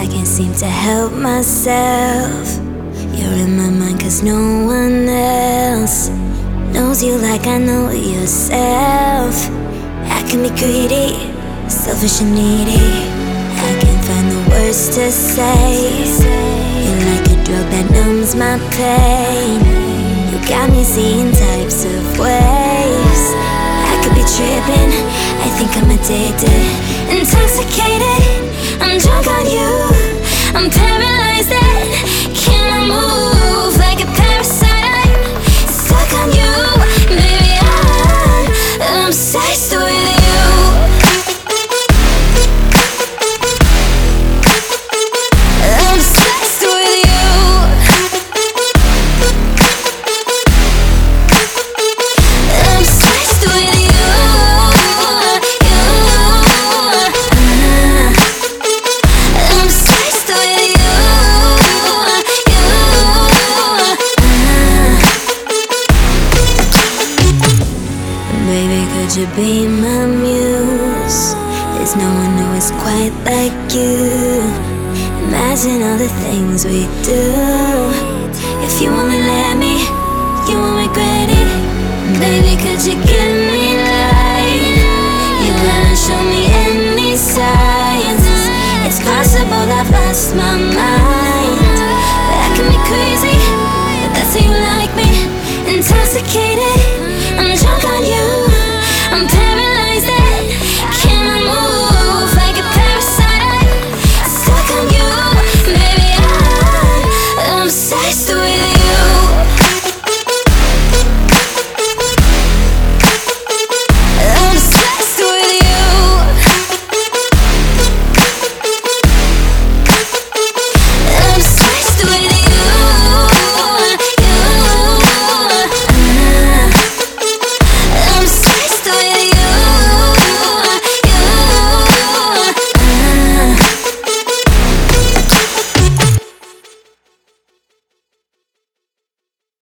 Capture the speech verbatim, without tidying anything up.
I can't seem to help myself. You're in my mind cause no one else knows you like I know yourself. I can be greedy, selfish and needy. I can't find the words to say. You're like a drug that numbs my pain. You got me seeing types of waves. I could be tripping, I think I'm addicted, intoxicated, I'm drunk on you, I'm paralyzed and cannot move. Like a parasite, I'm stuck on you. Baby, I'm obsessed with you. I'm obsessed with you. I'm obsessed with you. Baby, could you be my muse? There's no one who is quite like you. Imagine all the things we do. If you only let me, you won't regret it. Baby, could you give me light? You haven't shown me any signs. It's possible I've lost my mind. But I can be crazy, but that's how you like me. Intoxicated,